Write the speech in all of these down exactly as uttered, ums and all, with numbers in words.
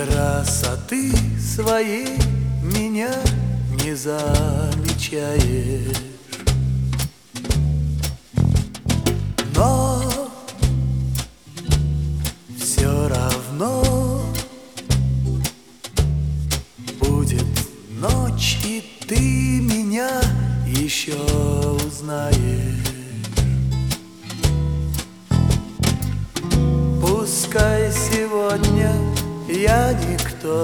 Красоты своей меня не замечаешь, но все равно будет ночь, и ты меня еще узнаешь. Пускай сегодня я никто,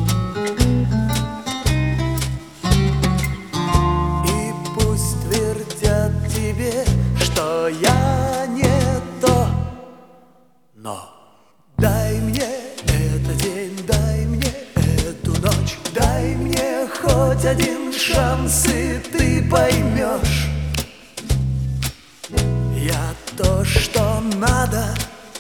и пусть твердят тебе, что я не то, но дай мне этот день, дай мне эту ночь, дай мне хоть один шанс, и ты поймешь, я то, что надо.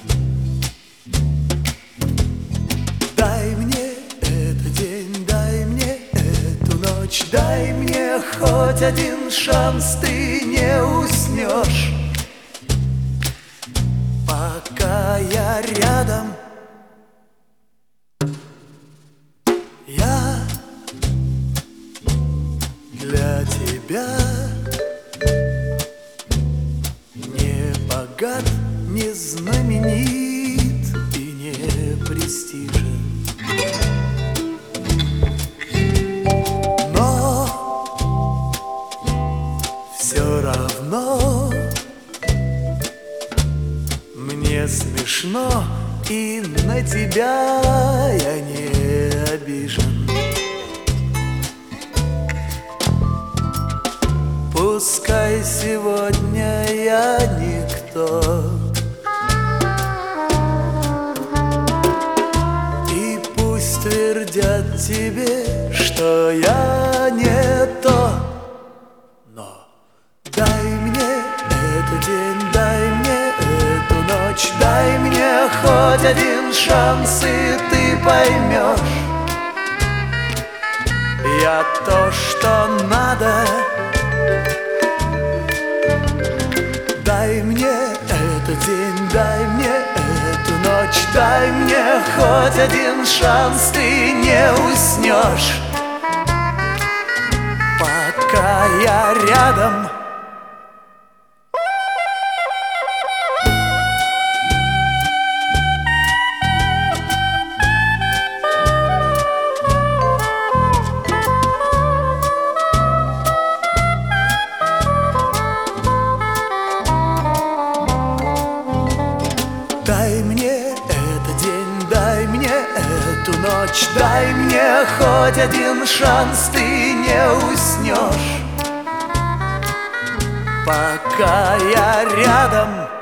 Дай мне этот день, дай мне эту ночь, дай мне хоть один шанс, ты не уснешь, пока я рядом. Я для тебя не богат, не знаменит и не престижен, но все равно мне смешно, и на тебя я не обижен. Пускай сегодня я никто, и пусть твердят тебе, что я не то, но дай мне этот день, дай мне эту ночь, дай мне хоть один шанс, и ты поймешь, я то, что надо. Дай мне этот день, дай мне эту ночь, дай мне хоть один шанс, ты не уснешь, пока я рядом. Дай мне этот день, дай мне эту ночь, дай мне хоть один шанс, ты не уснешь, пока я рядом.